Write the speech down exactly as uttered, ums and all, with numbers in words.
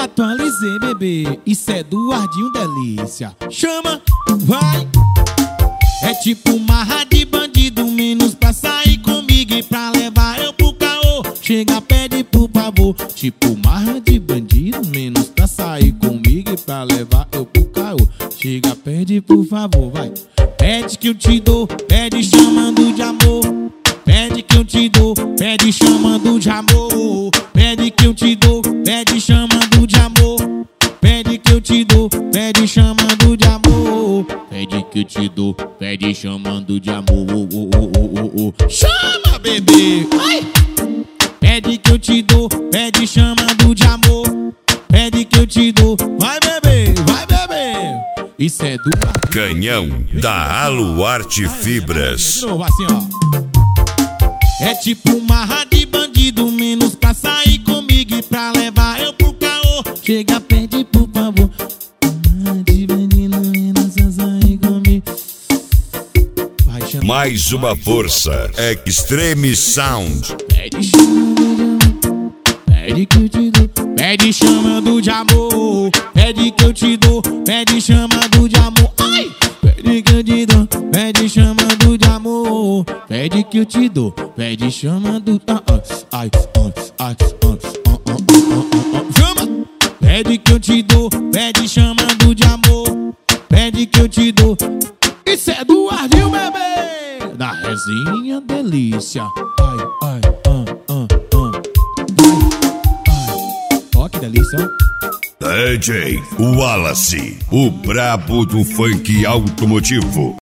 atualizei, bebê. Isso é do Ardinho Delícia. Chama, vai. É tipo marra de bandido, menos pra sair comigo e pra levar eu pro caô. Chega, pede por favor. Tipo marra de bandido, menos pra sair comigo e pra levar eu pro caô. Chega, pede por favor, vai. Pede que eu te dou, pede chamando de amor. Pede que eu te dou, pede chamando de amor. Pede que eu te dou, pede chamando de amor. Pede que eu te dou, pede chamando de amor. Pede que eu te dou, pede chamando de amor. Oh, oh, oh, oh, oh. Chama, bebê! Ai! Pede que eu te dou, pede chamando de amor. Pede que eu te dou, vai beber, vai beber. Isso é do Canhão da Aluarte Fibras. De novo, assim, ó. É tipo marra de bandido, menos pra sair comigo e pra levar eu pro caô. Chega, pede por favor. Marra de bandido, menos pra sair comigo. Vai, chama. Mais uma força, Extreme Sound. Pede chamando de amor. Pede que eu te dou, pede chamando de amor. Pede que eu te dou, pede chamando de amor. Ai! Pede que eu te dou, pede chamando de amor. Pede que eu te dou, pede chamando. Ah, ah, ai, ai, ai, ai, ah, ah, ah, ah. Chama! Pede que eu te dou, pede chamando de amor. Pede que eu te dou. Isso é do Ardinho, bebê! Da resenha delícia. Ai, ai, ah, ah, ah. Ai, ai. Ó, que delícia, ó. D J Wallace, o brabo do funk automotivo.